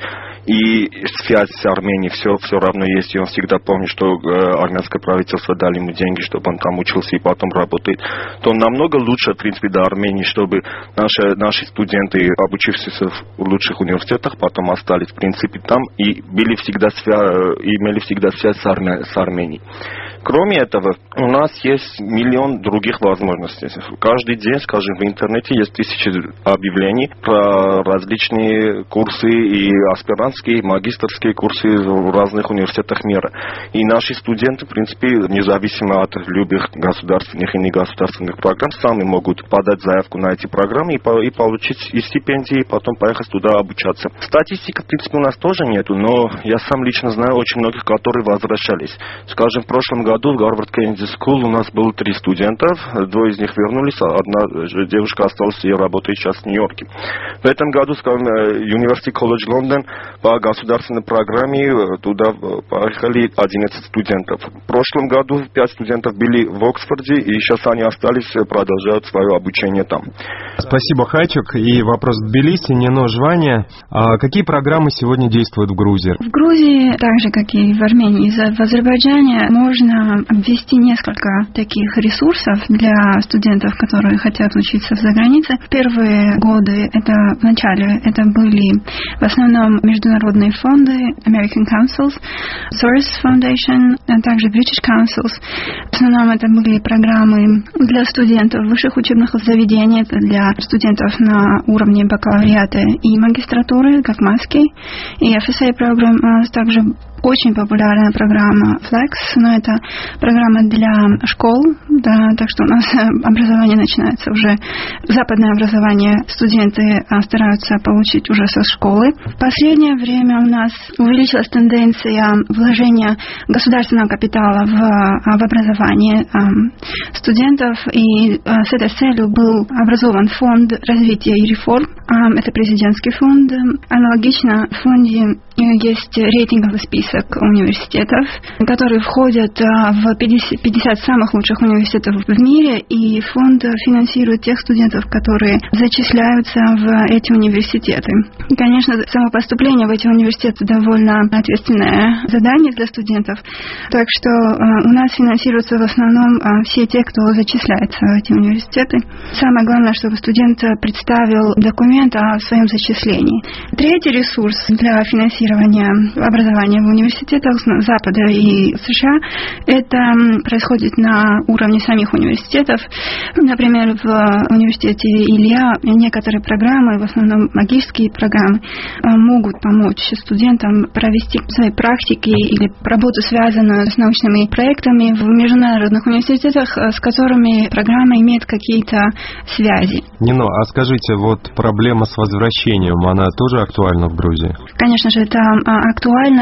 и связь с Арменией все, все равно есть, и он всегда помнит, что армянское правительство дали ему деньги, чтобы он там учился и потом работает, то намного лучше, в принципе, для Армении, чтобы наши, наши студенты, обучившиеся в лучших университетах, потом остались, в принципе, там и были всегда свя... имели всегда связь с, Арме... с Арменией. Кроме этого, у нас есть миллион других возможностей. Каждый день, скажем, в интернете есть тысячи объявлений про различные курсы и аспирантские, и магистерские курсы в разных университетах мира. И наши студенты, в принципе, независимо от любых государственных и негосударственных программ, сами могут подать заявку на эти программы и, по, и получить и стипендии, и потом поехать туда обучаться. Статистики, в принципе, у нас тоже нету, но я сам лично знаю очень многих, которые возвращались. Скажем, в прошлом году в Гарвард Кеннеди Скул у нас было три студентов, двое из них вернулись, а одна девушка осталась и работает сейчас в Нью-Йорке. В этом году, скажем, University College London по государственной программе туда поехали одиннадцать студентов. В прошлом году пять студентов были в Оксфорде, и сейчас они остались, продолжают свое обучение там. Спасибо, Хачик. И вопрос в Тбилиси, Нино Жвания. А какие программы сегодня действуют в Грузии? В Грузии, так же, как и в Армении, в Азербайджане, можно обвести несколько таких ресурсов для студентов, которые хотят учиться за границей. Первые годы, это в начале, это были в основном международные фонды, American Councils, Soros Foundation, а также British Councils. В основном это были программы для студентов высших учебных заведений, это для студентов на уровне бакалавриата и магистратуры, как маски, и эф эс эй-программа, также очень популярная программа Flex, но это программа для школ, да, так что у нас образование начинается уже, западное образование студенты стараются получить уже со школы. В последнее время у нас увеличилась тенденция вложения государственного капитала в, в образование студентов, и с этой целью был образован фонд развития и реформ, это президентский фонд. Аналогично в фонде есть рейтинговый список университетов, которые входят в пятьдесят самых лучших университетов в мире, и фонд финансирует тех студентов, которые зачисляются в эти университеты. И, конечно, само поступление в эти университеты довольно ответственное задание для студентов, так что у нас финансируются в основном все те, кто зачисляется в эти университеты. Самое главное, чтобы студент представил документ о своем зачислении. Третий ресурс для финансирования образования в университетах Запада и США, это происходит на уровне самих университетов. Например, в университете Илья некоторые программы, в основном магические программы, могут помочь студентам провести свои практики или работу, связанную с научными проектами в международных университетах, с которыми программа имеет какие-то связи. Нино, а скажите, вот проблема с возвращением, она тоже актуальна в Грузии? Конечно же, это актуально здесь,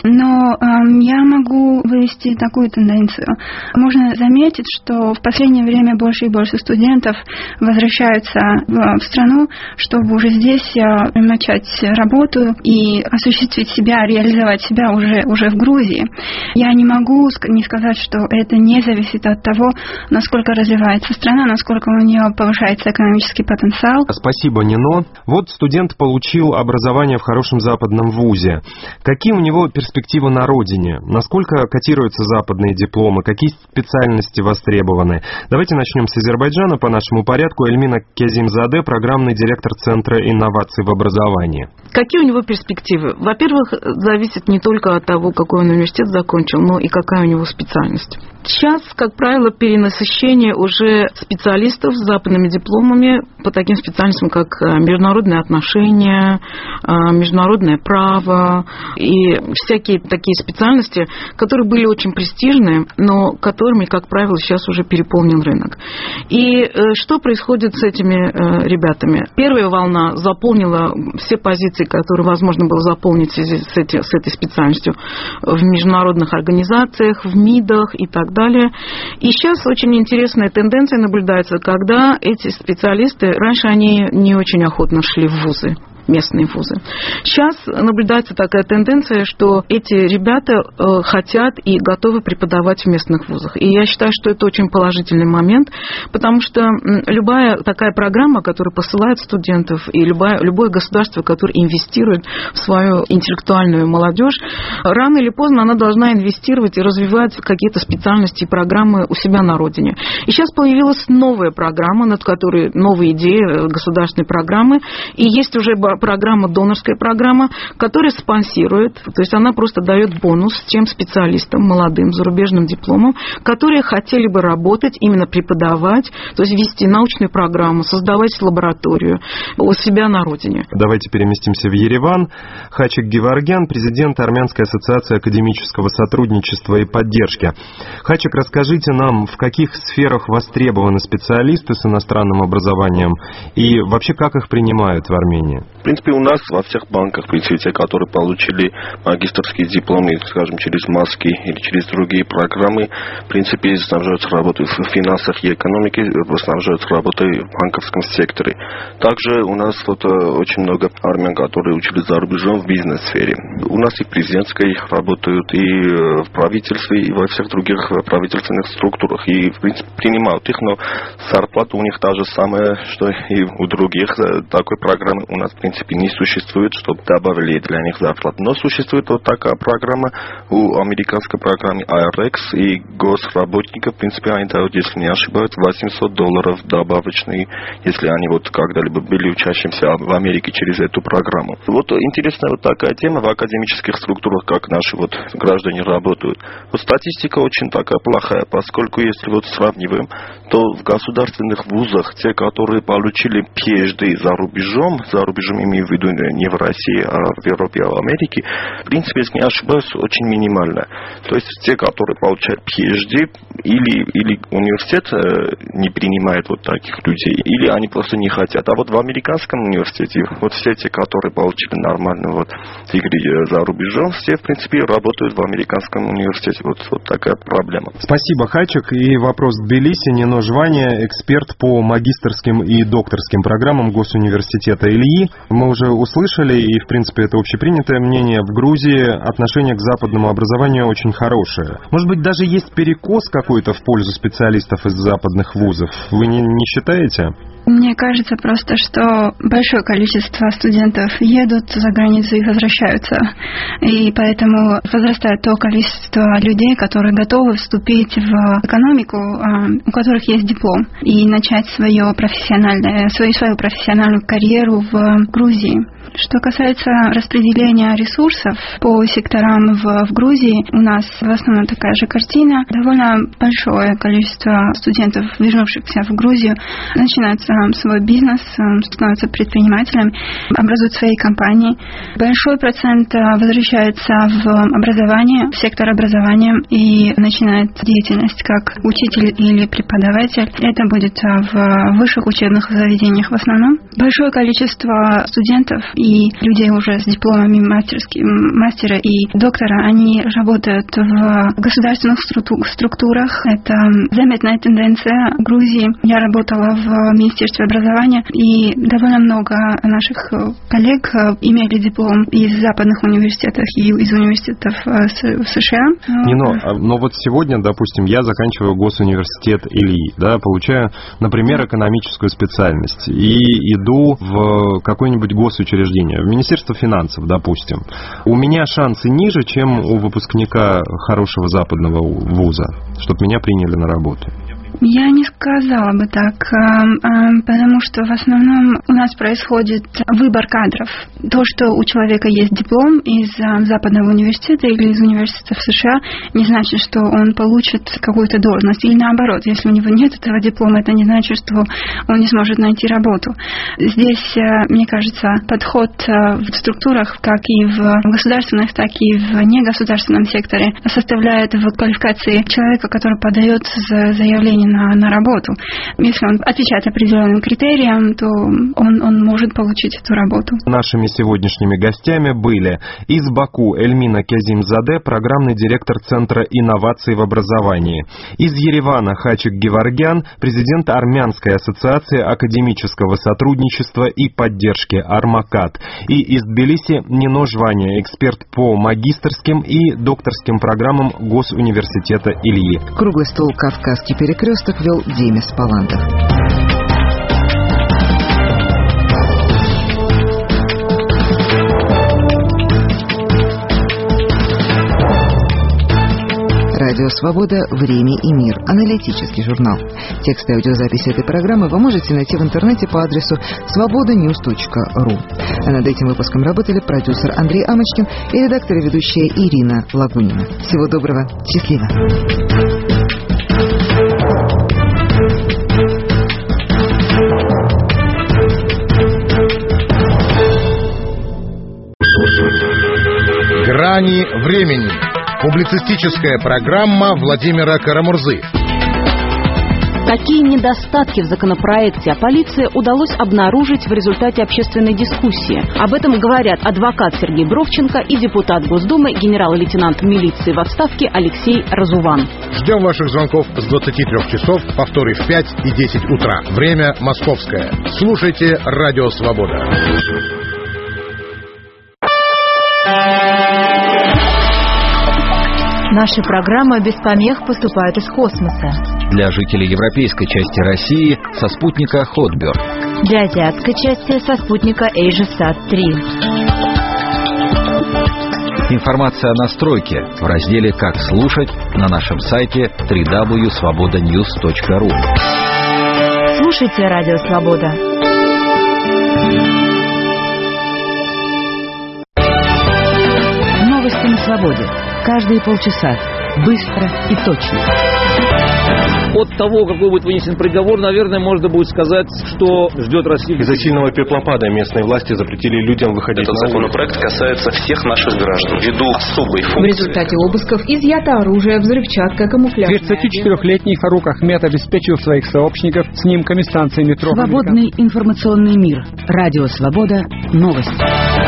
но э, я могу вывести такую тенденцию. Можно заметить, что в последнее время больше и больше студентов возвращаются в, в страну, чтобы уже здесь э, начать работу и осуществить себя, реализовать себя уже, уже в Грузии. Я не могу не сказать, что это не зависит от того, насколько развивается страна, насколько у нее повышается экономический потенциал. Спасибо, Нино. Вот студент получил образование в хорошем западном вузе. Какие у него перспективы на родине? Насколько котируются западные дипломы? Какие специальности востребованы? Давайте начнем с Азербайджана по нашему порядку. Эльмина Кязимзаде, программный директор Центра инноваций в образовании. Какие у него перспективы? Во-первых, зависит не только от того, какой он университет закончил, но и какая у него специальность. Сейчас, как правило, перенасыщение уже специалистов с западными дипломами по таким специальностям, как международные отношения, международное право и всякие такие специальности, которые были очень престижные, но которыми, как правило, сейчас уже переполнен рынок. И что происходит с этими ребятами? Первая волна заполнила все позиции, которые возможно было заполнить в связи с, эти, с этой специальностью в международных организациях, в МИДах и так далее. И сейчас очень интересная тенденция наблюдается, когда эти специалисты, раньше они не очень охотно шли в вузы, местные вузы. Сейчас наблюдается такая тенденция, что эти ребята э, хотят и готовы преподавать в местных вузах. И я считаю, что это очень положительный момент, потому что любая такая программа, которая посылает студентов, и любое, любое государство, которое инвестирует в свою интеллектуальную молодежь, рано или поздно она должна инвестировать и развивать какие-то специальности и программы у себя на родине. И сейчас появилась новая программа, над которой новые идеи государственной программы, и есть уже программа, донорская программа, которая спонсирует, то есть она просто дает бонус тем специалистам, молодым, зарубежным дипломам, которые хотели бы работать, именно преподавать, то есть вести научную программу, создавать лабораторию у себя на родине. Давайте переместимся в Ереван. Хачик Геворгян, президент Армянской ассоциации академического сотрудничества и поддержки. Хачик, расскажите нам, в каких сферах востребованы специалисты с иностранным образованием и вообще как их принимают в Армении? В принципе, у нас во всех банках, в принципе, те, которые получили магистерские дипломы, скажем, через МАСКи или через другие программы, в принципе, снабжаются работой в финансах и экономике, снабжаются работой в банковском секторе. Также у нас вот очень много армян, которые учились за рубежом в бизнес-сфере. У нас и в президентской работают, и в правительстве, и во всех других правительственных структурах. И, в принципе, принимают их, но зарплата у них та же самая, что и у других. Такой программы у нас, в принципе, не существует, чтобы добавили для них зарплату. Но существует вот такая программа у американской программы ай ар экс, и госработников, в принципе, они дают, если не ошибаюсь, восемьсот долларов добавочные, если они вот когда-либо были учащимся в Америке через эту программу. Вот интересная вот такая тема в академических структурах, как наши вот граждане работают. Вот статистика очень такая плохая, поскольку если вот сравниваем, то в государственных вузах те, которые получили пи эйч ди за рубежом, за рубежом имею в виду не в России, а в Европе, а в Америке, в принципе, если не ошибаюсь, очень минимально. То есть те, которые получают пи эйч ди, или, или университет не принимает вот таких людей, или они просто не хотят. А вот в американском университете, вот все те, которые получили нормальную вот дегри за рубежом, все, в принципе, работают в американском университете. Вот, вот такая проблема. Спасибо, Хачик. И вопрос к Тбилиси. Нино Жвания, эксперт по магистерским и докторским программам Госуниверситета Ильи. Мы уже услышали, и, в принципе, это общепринятое мнение, в Грузии отношение к западному образованию очень хорошее. Может быть, даже есть перекос какой-то в пользу специалистов из западных вузов? Вы не, не считаете? Мне кажется просто, что большое количество студентов едут за границу и возвращаются. И поэтому возрастает то количество людей, которые готовы вступить в экономику, у которых есть диплом, и начать свое профессиональное, свою, свою профессиональную карьеру в Грузии. Что касается распределения ресурсов по секторам в, в Грузии, у нас в основном такая же картина. Довольно большое количество студентов, вернувшихся в Грузию, начинают свой бизнес, становятся предпринимателями, образуют свои компании. Большой процент возвращается в образование, в сектор образования и начинает деятельность как учитель или преподаватель. Это будет в высших учебных заведениях в основном. Большое количество студентов и людей уже с дипломами мастера и доктора, они работают в государственных структурах. Это заметная тенденция в Грузии. Я работала в Министерстве образования, и довольно много наших коллег имели диплом из западных университетов и из университетов в США. Нино, но вот сегодня, допустим, я заканчиваю госуниверситет Ильи, да, получаю, например, экономическую специальность и иду в какое-нибудь госучреждение, в Министерство финансов, допустим. У меня шансы ниже, чем у выпускника хорошего западного вуза, чтобы меня приняли на работу. Я не сказала бы так, потому что в основном у нас происходит выбор кадров. То, что у человека есть диплом из западного университета или из университета в США, не значит, что он получит какую-то должность. Или наоборот, если у него нет этого диплома, это не значит, что он не сможет найти работу. Здесь, мне кажется, подход в структурах, как и в государственных, так и в негосударственном секторе, составляет в квалификации человека, который подает заявление На, на работу. Если он отвечает определенным критериям, то он, он может получить эту работу. Нашими сегодняшними гостями были из Баку Эльмина Кязимзаде, программный директор Центра инноваций в образовании, из Еревана Хачик Геваргян, президент Армянской ассоциации академического сотрудничества и поддержки Армакат, и из Тбилиси Нино Жвания, эксперт по магистерским и докторским программам Госуниверситета Ильи. Круглый стол «Кавказский перекресток» вел Демис Палантов. Радио «Свобода. Время и мир». Аналитический журнал. Текст и аудиозапись этой программы вы можете найти в интернете по адресу свобода ньюс точка ру. А над этим выпуском работали продюсер Андрей Амочкин и редактор и ведущая Ирина Лагунина. Всего доброго. Счастливо. Грани времени. Публицистическая программа Владимира Карамурзы. Какие недостатки в законопроекте полиции удалось обнаружить в результате общественной дискуссии? Об этом говорят адвокат Сергей Бровченко и депутат Госдумы генерал-лейтенант милиции в отставке Алексей Разуван. Ждем ваших звонков с двадцати трёх часов, повторы в пять и десять утра. Время московское. Слушайте Радио Свобода. Наши программы без помех поступают из космоса. Для жителей европейской части России со спутника Хотберг. Для азиатской части со спутника Эйжесат три. Информация о настройке в разделе «Как слушать» на нашем сайте дабл ю дабл ю дабл ю точка свобода ньюс точка ру. Слушайте Радио Свобода. Новости на свободе. Каждые полчаса. Быстро и точно. От того, какой будет вынесен приговор, наверное, можно будет сказать, что ждет Россию. Из-за сильного пеплопада местные власти запретили людям выходить на улицу. Этот законопроект касается всех наших граждан. Ввиду особой функции. В результате обысков изъято оружие, взрывчатка, камуфляж. тридцатичетырёхлетний Фарук Ахмед обеспечил своих сообщников снимками станции метро. Свободный информационный мир. Радио Свобода. Новости.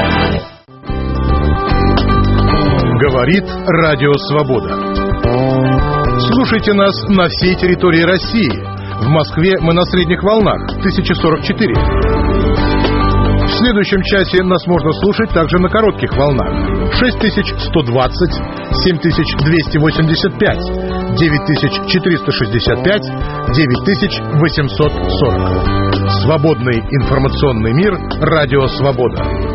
Говорит Радио Свобода. Слушайте нас на всей территории России. В Москве мы на средних волнах тысяча сорок четыре. В следующем часе нас можно слушать также на коротких волнах шесть тысяч сто двадцать, семь тысяч двести восемьдесят пять, девять тысяч четыреста шестьдесят пять, девять тысяч восемьсот сорок. Свободный информационный мир. Радио Свобода.